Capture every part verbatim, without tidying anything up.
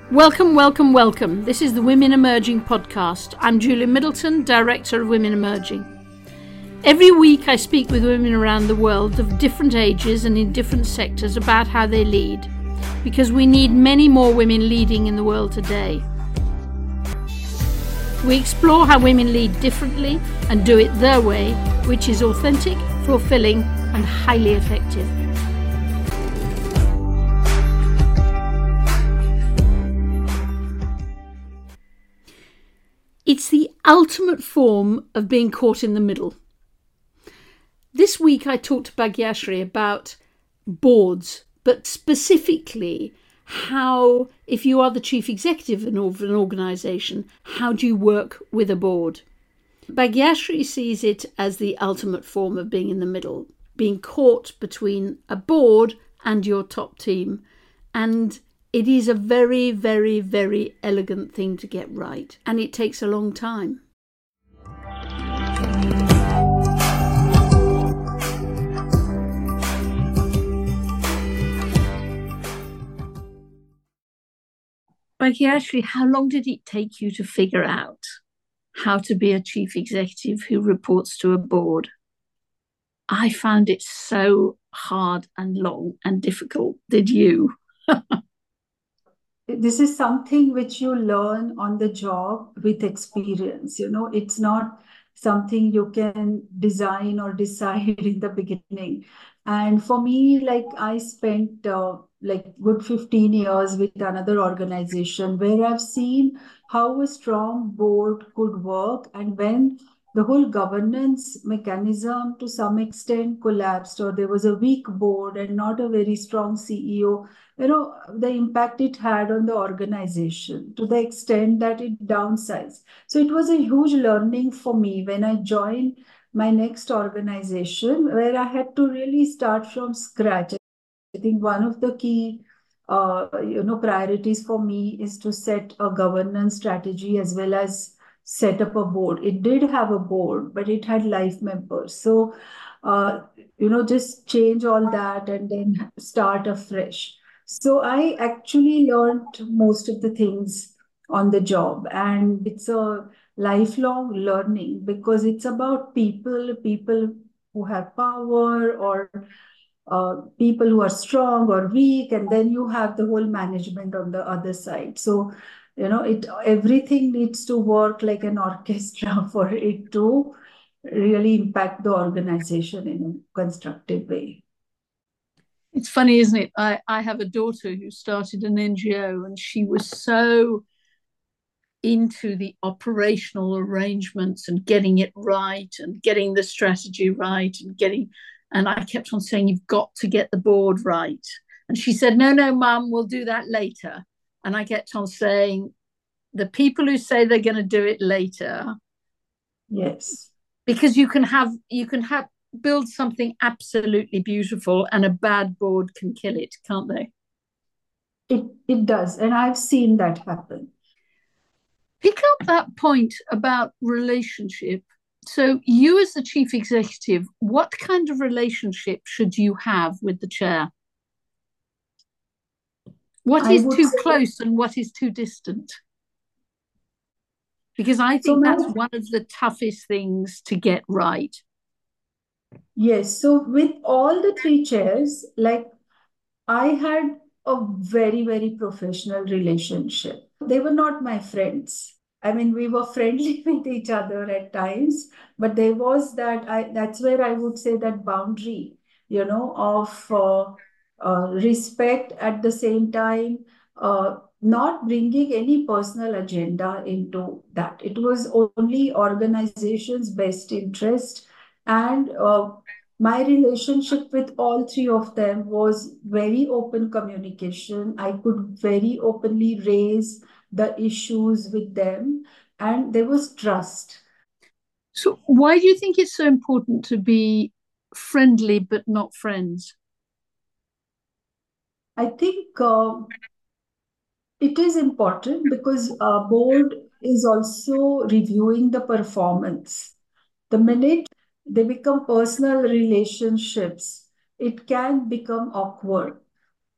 Welcome, welcome, welcome. This is the Women Emerging podcast. I'm Julie Middleton, Director of Women Emerging. Every week I speak with women around the world of different ages and in different sectors about how they lead, because we need many more women leading in the world today. We explore how women lead differently and do it their way, which is authentic, fulfilling, and highly effective. It's the ultimate form of being caught in the middle. This week I talked to Bhagyashree about boards, but specifically how, if you are the chief executive of an organisation, how do you work with a board? Bhagyashree sees it as the ultimate form of being in the middle, being caught between a board and your top team, and it is a very, very, very elegant thing to get right, and it takes a long time. Bhagyashree, how long did it take you to figure out how to be a chief executive who reports to a board? I found it so hard and long and difficult. Did you? This is something which you learn on the job with experience. You know, it's not something you can design or decide in the beginning. And for me, like I spent uh, like good fifteen years with another organization where I've seen how a strong board could work, and when the whole governance mechanism to some extent collapsed, or there was a weak board and not a very strong C E O, you know, the impact it had on the organization to the extent that it downsized. So it was a huge learning for me when I joined my next organization, where I had to really start from scratch. I think one of the key uh, you know, priorities for me is to set a governance strategy as well as set up a board. It did have a board, but it had life members. So, uh, you know, just change all that and then start afresh. So I actually learned most of the things on the job, and it's a lifelong learning because it's about people, people who have power, or uh, people who are strong or weak, and then you have the whole management on the other side. So, you know, it everything needs to work like an orchestra for it to really impact the organization in a constructive way. It's funny, isn't it? I, I have a daughter who started an N G O, and she was so into the operational arrangements and getting it right and getting the strategy right and getting, and I kept on saying, you've got to get the board right. And she said, no, no, Mum, we'll do that later. And I kept on saying, the people who say they're going to do it later. Yes. Because you can have, you can have, build something absolutely beautiful, and a bad board can kill it, can't they? It, it does. And I've seen that happen. Pick up that point about relationship. So you as the chief executive, what kind of relationship should you have with the chair? What I is would too say, close and what is too distant? Because I think so my, that's one of the toughest things to get right. yes. So with all the three chairs, like I had a very, very professional relationship. They were not my friends. I mean, we were friendly with each other at times, but there was that, I, that's where I would say that boundary, you know, of uh, uh, respect at the same time, uh, not bringing any personal agenda into that. It was only organization's best interest, and uh, my relationship with all three of them was very open communication. I could very openly raise the issues with them, and there was trust. So why do you think it's so important to be friendly but not friends? I think uh, it is important because uh, board is also reviewing the performance. The minute they become personal relationships, it can become awkward.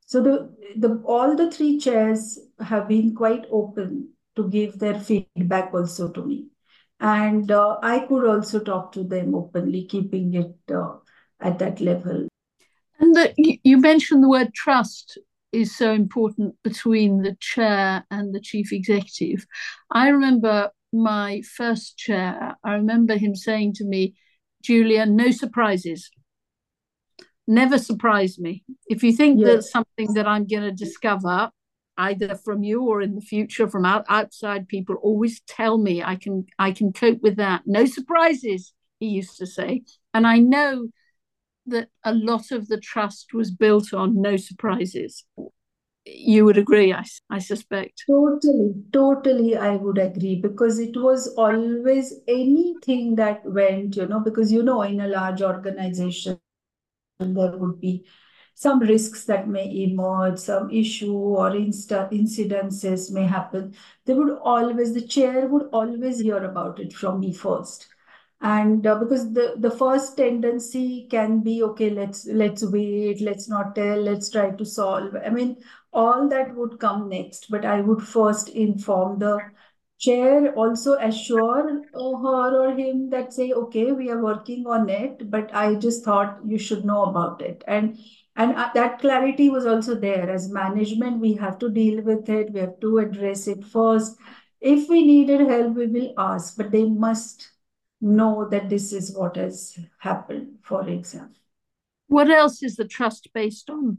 So the, the all the three chairs have been quite open to give their feedback also to me. And uh, I could also talk to them openly, keeping it uh, at that level. And the, you mentioned the word trust is so important between the chair and the chief executive. I remember my first chair, I remember him saying to me, Julia, no surprises. Never surprise me. If you think Yes. there's something that I'm going to discover, either from you or in the future from out, outside people, always tell me. I can I can cope with that. No surprises, he used to say. And I know that a lot of the trust was built on no surprises. You would agree, I, I suspect. Totally, totally, I would agree because it was always anything that went, you know, because, you know, in a large organization, there would be some risks that may emerge, some issue or insta incidences may happen. They would always, the chair would always hear about it from me first. And uh, because the, the first tendency can be, okay, let's let's wait, let's not tell, let's try to solve. I mean, all that would come next, but I would first inform the chair, also assure uh, her or him that say, okay, we are working on it, but I just thought you should know about it. And and uh, that clarity was also there. As management, we have to deal with it. We have to address it first. If we needed help, we will ask, but they must know that this is what has happened, for example. What else is the trust based on?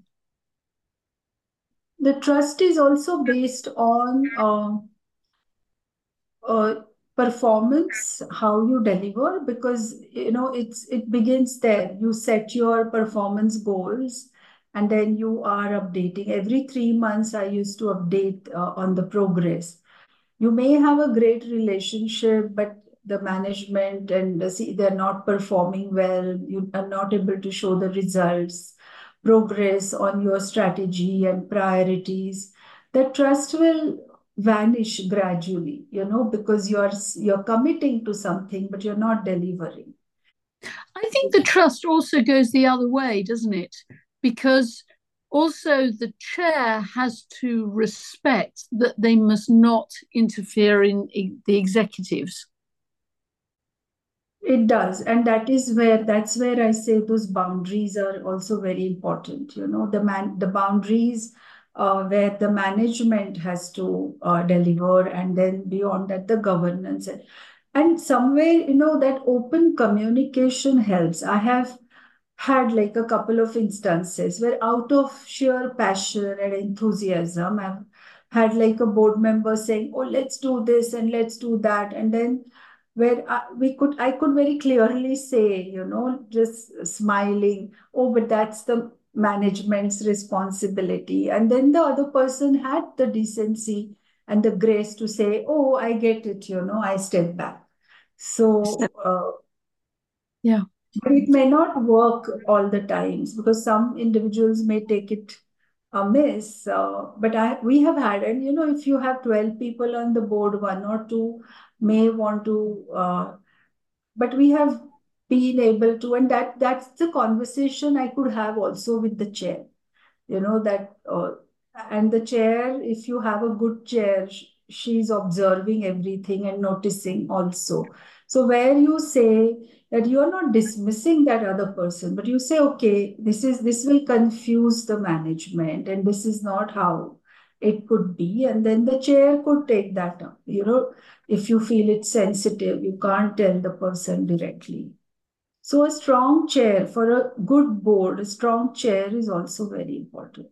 The trust is also based on uh, uh, performance, how you deliver, because you know it's it begins there. You set your performance goals, and then you are updating every three months. I used to update uh, on the progress. You may have a great relationship, but the management and the, see they're not performing well. You are not able to show the results, progress on your strategy and priorities. The trust will vanish gradually, you know, because you're you're committing to something, but you're not delivering. I think the trust also goes the other way, doesn't it? Because also the chair has to respect that they must not interfere in the executives. It does. And that is where, that's where I say those boundaries are also very important. You know, the man, the boundaries uh, where the management has to uh, deliver, and then beyond that, the governance. And, and somewhere, you know, that open communication helps. I have had like a couple of instances where out of sheer passion and enthusiasm, I've had like a board member saying, oh, let's do this and let's do that. And then where I, we could, I could very clearly say, you know, just smiling, oh, but that's the management's responsibility. And then the other person had the decency and the grace to say, oh, I get it, you know, I step back. So, So, uh, yeah. but it may not work all the times because some individuals may take it amiss. Uh, but I, we have had, and you know, if you have twelve people on the board, one or two may want to, uh, but we have been able to, and that that's the conversation I could have also with the chair, you know, that, uh, and the chair, if you have a good chair, sh- she's observing everything and noticing also. So where you say that you are not dismissing that other person, but you say, okay, this is this will confuse the management and this is not how it could be. And then the chair could take that up, you know, if you feel it's sensitive, you can't tell the person directly. So a strong chair for a good board, a strong chair is also very important.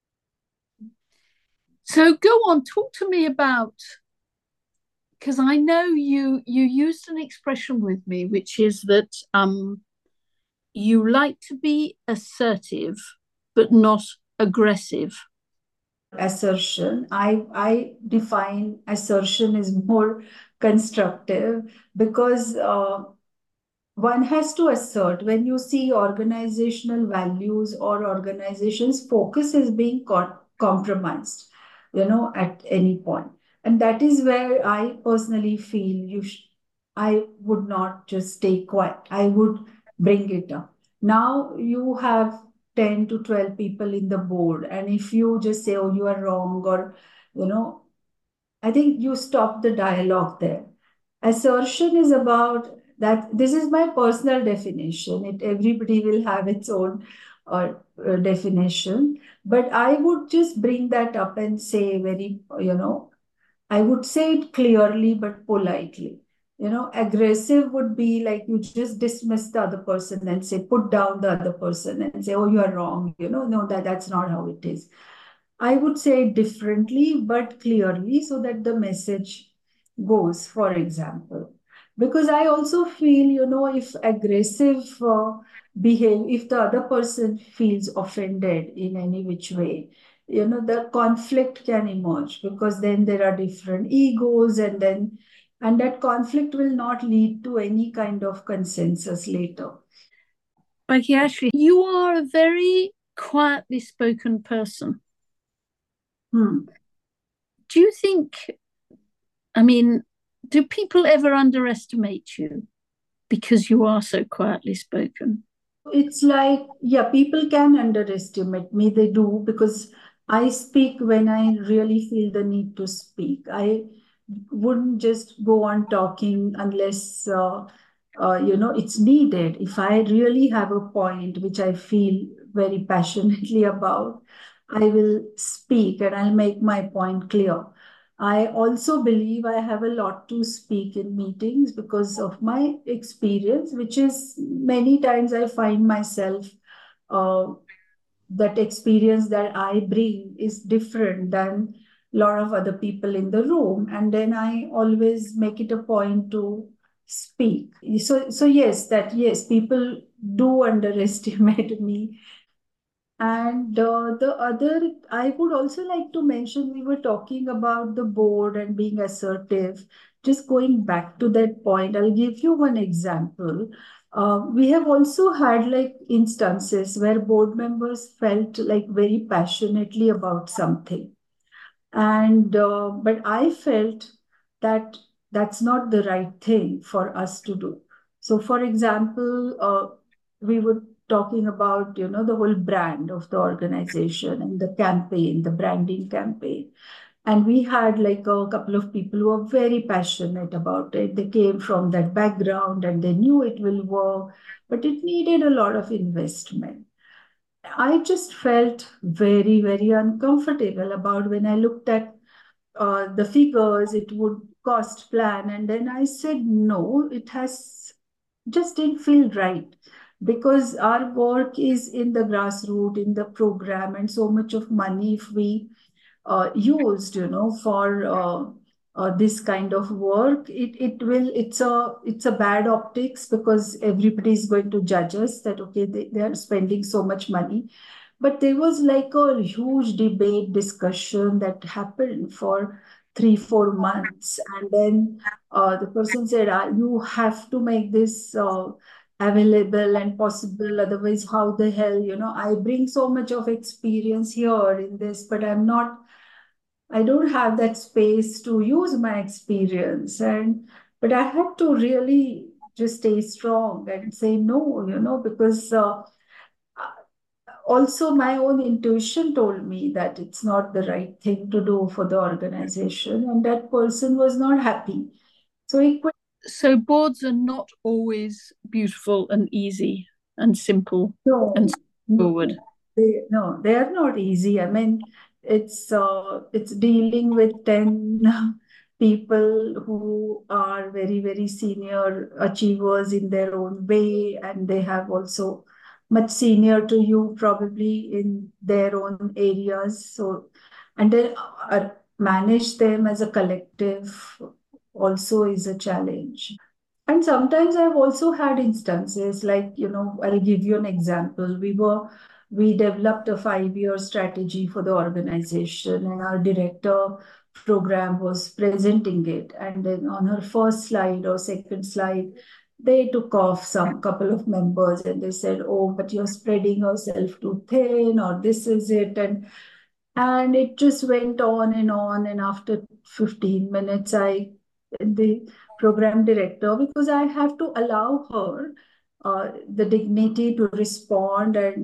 So go on, talk to me about, because I know you you used an expression with me, which is that um you like to be assertive but not aggressive. Assertion. I, I define assertion is more constructive because uh, one has to assert when you see organizational values or organization's focus is being co- compromised, you know, at any point. And that is where I personally feel you sh- I would not just stay quiet. I would bring it up. Now you have ten to twelve people in the board. And if you just say, oh, you are wrong, or, you know, I think you stop the dialogue there. Assertion is about that. This is my personal definition. It everybody will have its own uh, uh, definition, but I would just bring that up and say very, you know, I would say it clearly but politely. You know, aggressive would be like you just dismiss the other person and say, put down the other person and say, oh, you are wrong. You know, no, that that's not how it is. I would say it differently but clearly so that the message goes, for example. Because I also feel, you know, if aggressive uh, behave, if the other person feels offended in any which way, you know, the conflict can emerge because then there are different egos, and then, and that conflict will not lead to any kind of consensus later. Bhagyashree, you are a very quietly spoken person. Hmm. Do you think, I mean, do people ever underestimate you because you are so quietly spoken? It's like, yeah, people can underestimate me. They do, because I speak when I really feel the need to speak. I wouldn't just go on talking unless, uh, uh, you know, it's needed. If I really have a point which I feel very passionately about, I will speak and I'll make my point clear. I also believe I have a lot to speak in meetings because of my experience, which is many times I find myself, uh, that experience that I bring is different than a lot of other people in the room. And then I always make it a point to speak. So, so yes, that yes, people do underestimate me. And uh, the other, I would also like to mention, we were talking about the board and being assertive. Just going back to that point, I'll give you one example. Uh, we have also had like instances where board members felt like very passionately about something, and uh, but I felt that that's not the right thing for us to do. So for example, uh, we were talking about, you know, the whole brand of the organization and the campaign, the branding campaign, and we had like a couple of people who were very passionate about it. They came from that background and they knew it will work, but it needed a lot of investment. I just felt very, very uncomfortable about when I looked at uh, the figures, it would cost plan. And then I said, no, it has just didn't feel right, because our work is in the grassroots, in the program, and so much of money, if we uh, used, you know, for uh, uh, this kind of work, it it will it's a it's a bad optics, because everybody is going to judge us that okay, they, they are spending so much money. But there was like a huge debate discussion that happened for three four months, and then uh, the person said, ah, you have to make this uh, available and possible, otherwise how the hell, you know, I bring so much of experience here in this, but I'm not I don't have that space to use my experience. And but I had to really just stay strong and say no, you know, because uh, also my own intuition told me that it's not the right thing to do for the organization, and that person was not happy. So he quit. So boards are not always beautiful and easy and simple and No, straightforward. no, they, no, they are not easy. I mean, it's uh, it's dealing with ten people who are very, very senior achievers in their own way, and they have also much senior to you probably in their own areas. So, and then uh, manage them as a collective also is a challenge. And sometimes I've also had instances like, you know, I'll give you an example. We were, we developed a five-year strategy for the organization, and our director program was presenting it. And then on her first slide or second slide, they took off some couple of members and they said, oh, but you're spreading yourself too thin, or this is it. And and it just went on and on. And after fifteen minutes, I, the program director, because I have to allow her uh, the dignity to respond. And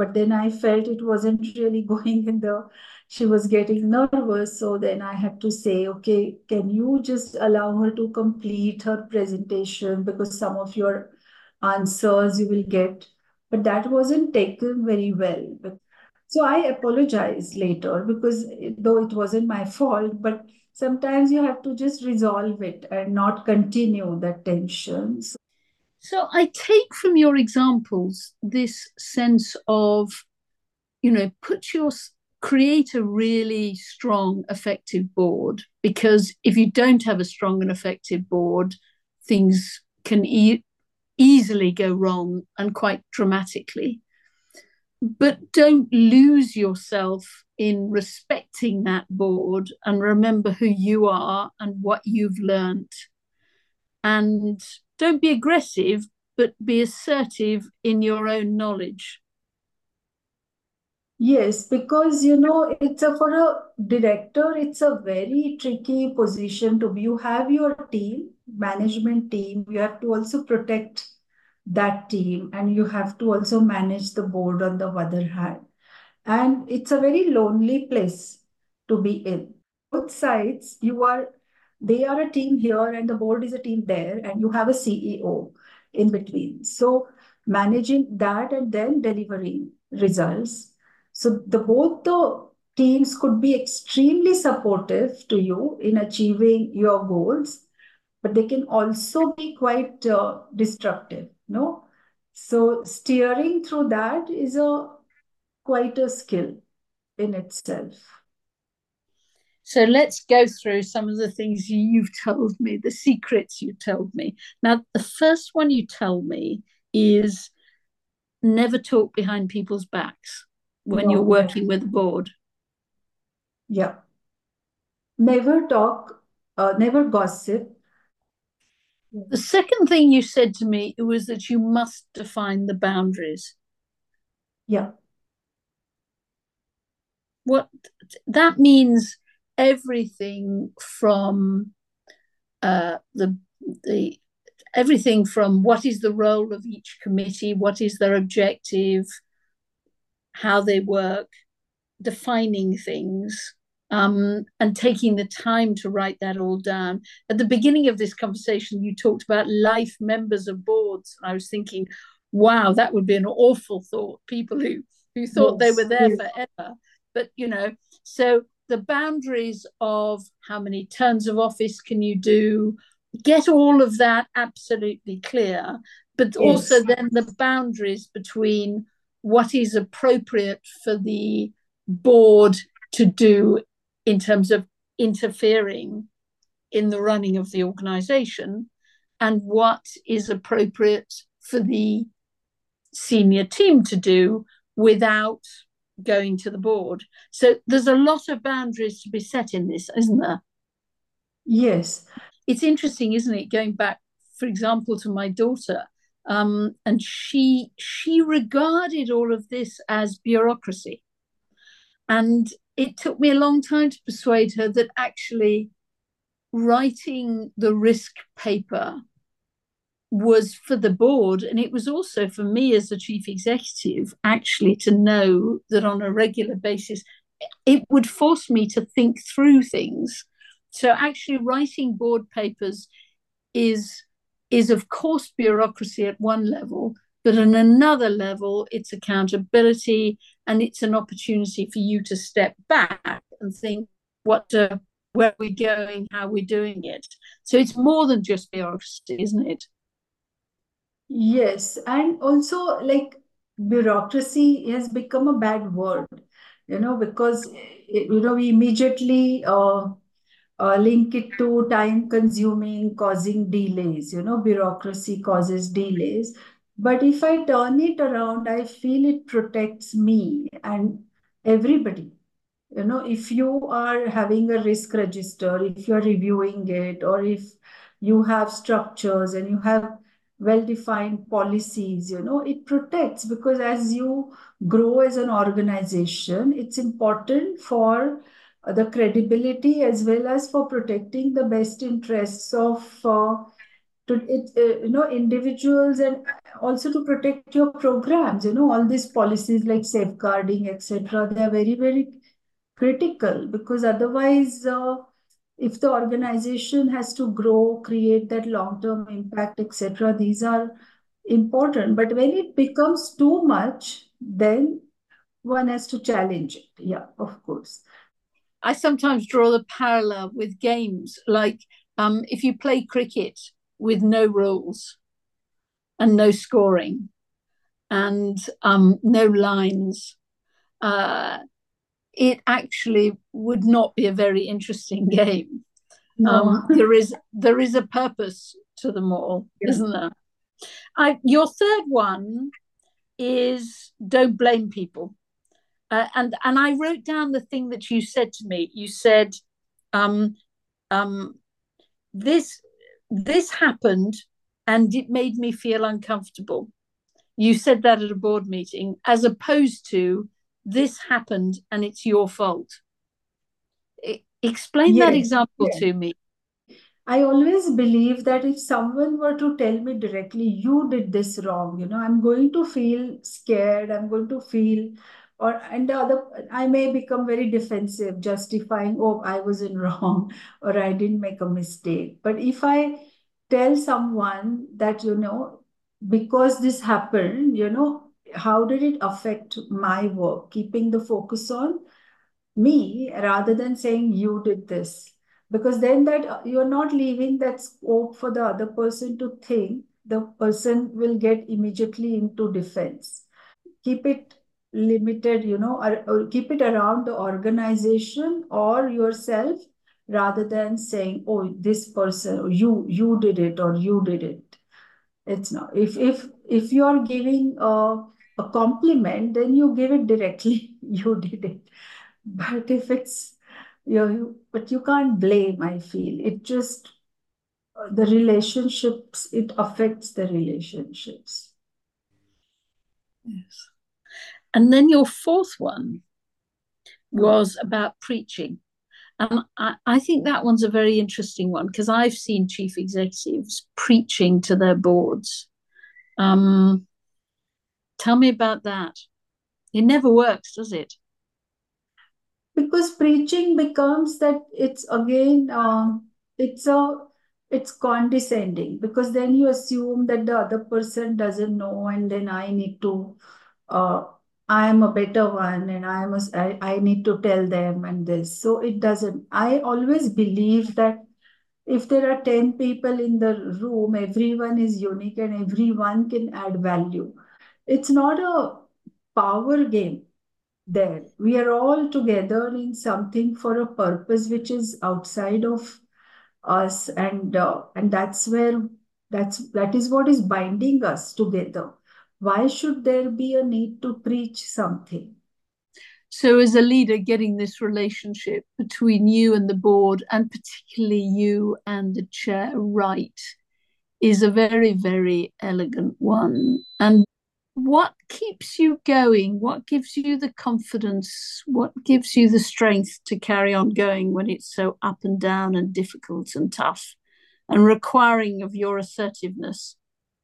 but then I felt it wasn't really going in the, she was getting nervous. So then I had to say, okay, can you just allow her to complete her presentation because some of your answers you will get. But that wasn't taken very well. So I apologized later because it- though it wasn't my fault, but sometimes you have to just resolve it and not continue that tension. So So I take from your examples this sense of, you know, put your create a really strong, effective board, because if you don't have a strong and effective board, things can e- easily go wrong and quite dramatically. But don't lose yourself in respecting that board and remember who you are and what you've learnt. And don't be aggressive, but be assertive in your own knowledge. yes, because you know, it's a for a director, it's a very tricky position to be. You have your team, management team, you have to also protect that team, and you have to also manage the board on the other hand. And it's a very lonely place to be in. Both sides, you are, they are a team here, and the board is a team there, and you have a C E O in between. So managing that and then delivering results. So the both the teams could be extremely supportive to you in achieving your goals, but they can also be quite uh, destructive. No, so steering through that is a quite a skill in itself. So let's go through some of the things you've told me, the secrets you told me. Now, the first one you told me is never talk behind people's backs when you're No, never. working with the board. Yeah. Never talk, uh, never gossip. The second thing you said to me was that you must define the boundaries. Yeah. What that means, everything from uh, the the everything from what is the role of each committee, what is their objective, how they work, defining things, um, and taking the time to write that all down. At the beginning of this conversation, you talked about life members of boards, and I was thinking, wow, that would be an awful thought. People who who thought they were Yes. there forever, but you know, so the boundaries of how many terms of office can you do, get all of that absolutely clear, but also Yes. then the boundaries between what is appropriate for the board to do in terms of interfering in the running of the organization and what is appropriate for the senior team to do without going to the board. So there's a lot of boundaries to be set in this, isn't there? Yes. It's interesting, isn't it? Going back, for example, to my daughter, um, and she she regarded all of this as bureaucracy. And it took me a long time to persuade her that actually writing the risk paper was for the board. And it was also for me as the chief executive, actually, to know that on a regular basis, it would force me to think through things. So actually writing board papers is is of course bureaucracy at one level, but on another level, it's accountability and it's an opportunity for you to step back and think, what, uh, where are we going, how are we doing it? So it's more than just bureaucracy, isn't it? Yes. And also, like, bureaucracy has become a bad word, you know, because, you know, we immediately uh, uh, link it to time consuming, causing delays. You know, bureaucracy causes delays. But if I turn it around, I feel it protects me and everybody. You know, if you are having a risk register, if you're reviewing it, or if you have structures and you have well-defined policies, you know, it protects, because as you grow as an organization, it's important for the credibility as well as for protecting the best interests of uh, to it, uh, you know, individuals, and also to protect your programs. You know, all these policies like safeguarding, et cetera. They are very, very critical, because otherwise, uh, if the organization has to grow, create that long-term impact, et cetera, these are important. But when it becomes too much, then one has to challenge it. Yeah, of course. I sometimes draw the parallel with games, like um, if you play cricket with no rules and no scoring and um, no lines, uh, it actually would not be a very interesting game. Um, No. there is there is a purpose to them all, Yeah. isn't there? I, your third one is don't blame people. Uh, and and I wrote down the thing that you said to me. You said, um, um, "This this happened, and it made me feel uncomfortable." You said that at a board meeting, as opposed to this happened and it's your fault. I, explain that Yes. example Yes. to me. I always believe that if someone were to tell me directly, you did this wrong, you know, I'm going to feel scared. I'm going to feel, or, and the other, I may become very defensive, justifying, oh, I was in wrong, or I didn't make a mistake. But if I tell someone that, you know, because this happened, you know, how did it affect my work? Keeping the focus on me rather than saying you did this, because then that uh, you're not leaving that scope for the other person to think. The person will get immediately into defense. Keep it limited, you know, or, or keep it around the organization or yourself, rather than saying, oh, this person, or you you did it, or you did it. It's not. If if if you are giving a, a compliment, then you give it directly. You did it. But if it's, you know, you, but you can't blame, I feel. It just, uh, the relationships, it affects the relationships. Yes. And then your fourth one was about preaching. And I, I think that one's a very interesting one because I've seen chief executives preaching to their boards. Um, tell me about that. It never works, does it? Because preaching becomes that, it's again, um, it's a, it's condescending, because then you assume that the other person doesn't know, and then I need to, uh, I am a better one, and I must, I, I need to tell them and this. So it doesn't. I always believe that if there are ten people in the room, everyone is unique and everyone can add value. It's not a power game there. We are all together in something for a purpose which is outside of us, and uh, and that's where, that's that is what is binding us together. Why should there be a need to preach something? So, as a leader, getting this relationship between you and the board, and particularly you and the chair, right, is a very, very elegant one. And what keeps you going? What gives you the confidence? What gives you the strength to carry on going when it's so up and down and difficult and tough and requiring of your assertiveness?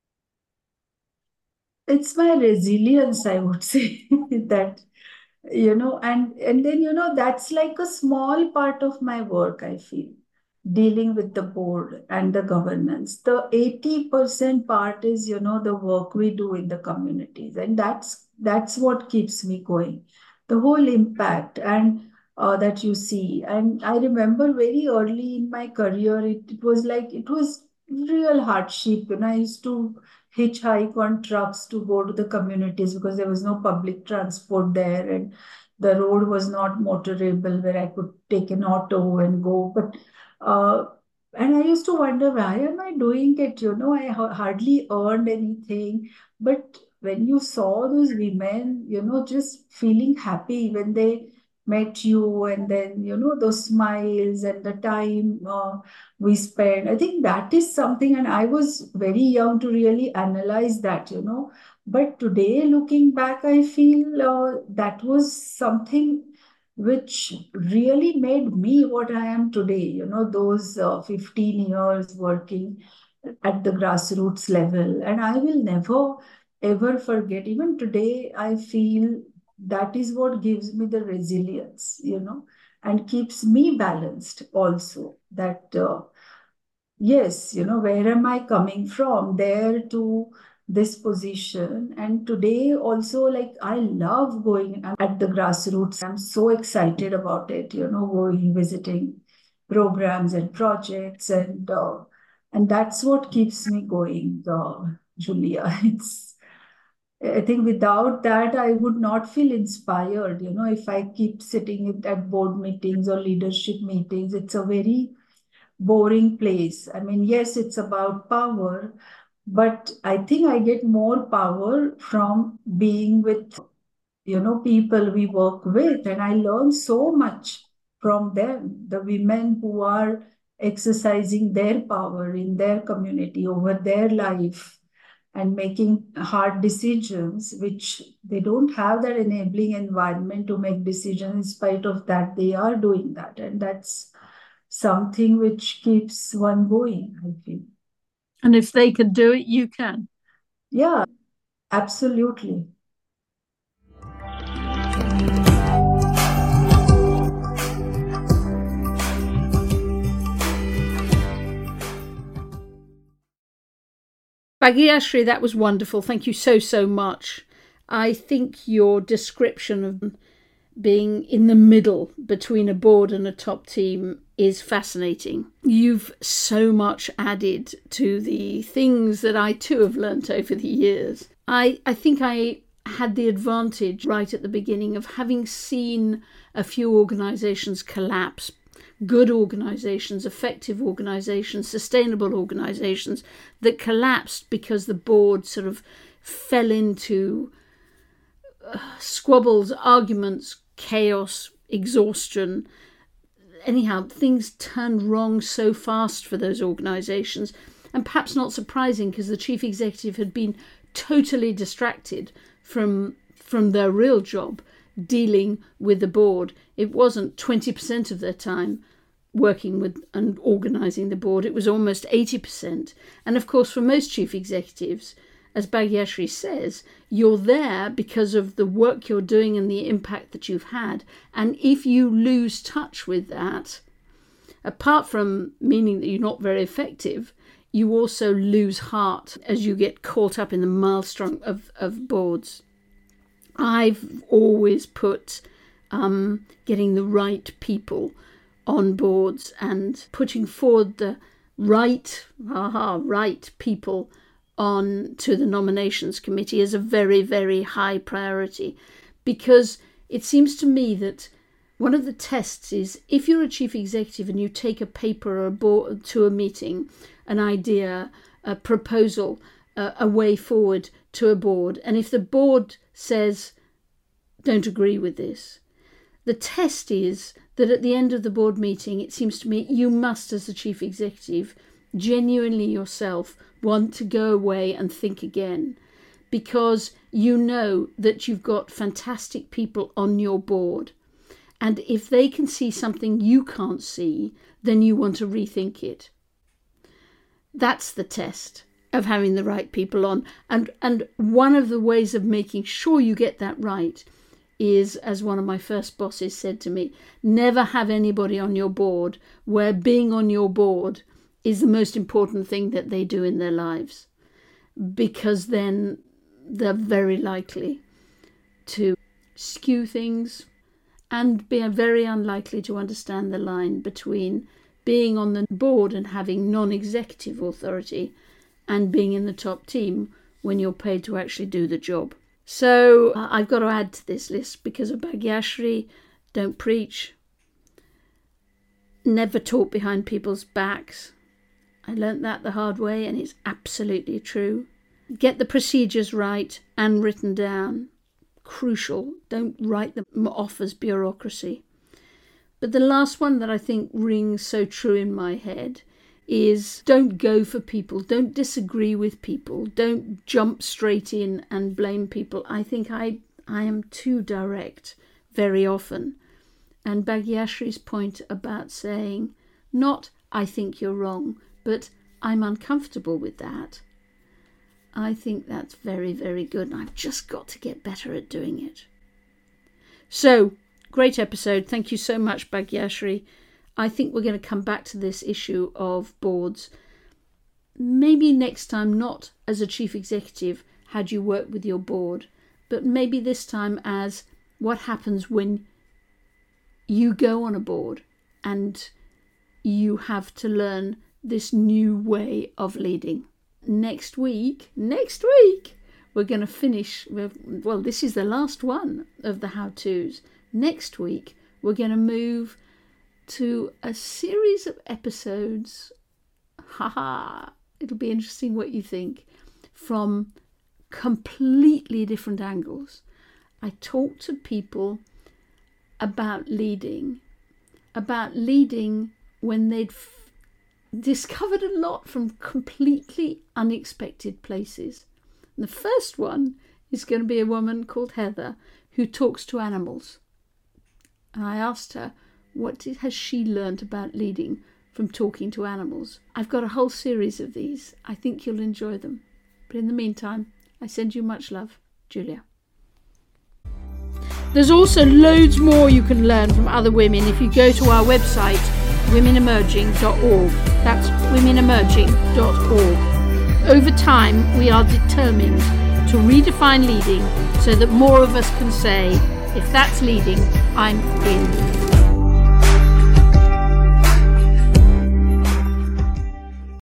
It's my resilience, I would say. That, you know, and and then, you know, that's like a small part of my work, I feel, dealing with the board and the governance. The eighty percent part is, you know, the work we do in the communities, and that's that's what keeps me going. The whole impact, and uh, that you see. And I remember very early in my career, it, it was like, it was real hardship. And I used to hitchhike on trucks to go to the communities, because there was no public transport there, and the road was not motorable where I could take an auto and go. But uh, and I used to wonder, why am I doing it? You know, I ha- hardly earned anything. But when you saw those women, you know, just feeling happy when they met you, and then, you know, those smiles and the time uh, we spent, I think that is something. And I was very young to really analyze that, you know. But today, looking back, I feel uh, that was something which really made me what I am today, you know, those uh, fifteen years working. at the grassroots level. And I will never, ever forget. Even today, I feel that is what gives me the resilience, you know, and keeps me balanced also. That, uh, yes, you know, where am I coming from there to this position? And today also, like, I love going at the grassroots. I'm so excited about it, you know, going, visiting programs and projects, and uh, and that's what keeps me going, uh, Julia. It's, I think without that, I would not feel inspired. You know, if I keep sitting at at board meetings or leadership meetings, it's a very boring place. I mean, yes, it's about power, but I think I get more power from being with, you know, people we work with, and I learn so much from them, the women who are exercising their power in their community over their life and making hard decisions, which they don't have that enabling environment to make decisions. In spite of that, they are doing that, and that's something which keeps one going, I feel. And if they can do it, you can. Yeah, absolutely. Bhagyashree, that was wonderful. Thank you so, so much. I think your description of being in the middle between a board and a top team is fascinating. You've so much added to the things that I too have learnt over the years. I, I think I had the advantage right at the beginning of having seen a few organisations collapse. Good organisations, effective organisations, sustainable organisations that collapsed because the board sort of fell into uh, squabbles, arguments, chaos, exhaustion. Anyhow, things turned wrong so fast for those organisations, and perhaps not surprising because the chief executive had been totally distracted from from their real job, dealing with the board. It wasn't twenty percent of their time working with and organising the board, it was almost eighty percent. And of course, for most chief executives, as Bhagyashree says, you're there because of the work you're doing and the impact that you've had. And if you lose touch with that, apart from meaning that you're not very effective, you also lose heart as you get caught up in the maelstrom of, of boards. I've always put um, getting the right people on boards and putting forward the right, aha, right people on to the nominations committee as a very, very high priority, because it seems to me that one of the tests is if you're a chief executive and you take a paper or a board to a meeting, an idea, a proposal, a, a way forward to a board, and if the board says, don't agree with this, the test is that at the end of the board meeting, it seems to me, you must, as the chief executive, genuinely yourself want to go away and think again, because you know that you've got fantastic people on your board. And if they can see something you can't see, then you want to rethink it. That's the test of having the right people on. And, and one of the ways of making sure you get that right is, as one of my first bosses said to me, never have anybody on your board where being on your board is the most important thing that they do in their lives, because then they're very likely to skew things and be very unlikely to understand the line between being on the board and having non-executive authority and being in the top team when you're paid to actually do the job. So uh, I've got to add to this list because of Bhagyashree, don't preach, never talk behind people's backs. I learnt that the hard way and it's absolutely true. Get the procedures right and written down. Crucial. Don't write them off as bureaucracy. But the last one that I think rings so true in my head is don't go for people. Don't disagree with people. Don't jump straight in and blame people. I think I, I am too direct very often. And Bhagyashree's point about saying, not I think you're wrong, but I'm uncomfortable with that, I think that's very, very good. And I've just got to get better at doing it. So, great episode. Thank you so much, Bhagyashree. I think we're going to come back to this issue of boards. Maybe next time, not as a chief executive, how do you work with your board, but maybe this time as what happens when you go on a board and you have to learn this new way of leading. Next week, next week, we're going to finish with, well, this is the last one of the how-tos. Next week, we're going to move to a series of episodes. Haha, it'll be interesting what you think, from completely different angles. I talk to people about leading, about leading when they'd f- discovered a lot from completely unexpected places. And the first one is going to be a woman called Heather who talks to animals. And I asked her, what did, has she learnt about leading from talking to animals? I've got a whole series of these. I think you'll enjoy them. But in the meantime, I send you much love, Julia. There's also loads more you can learn from other women if you go to our website, women emerging dot org. That's women emerging dot org. Over time, we are determined to redefine leading so that more of us can say, if that's leading, I'm in.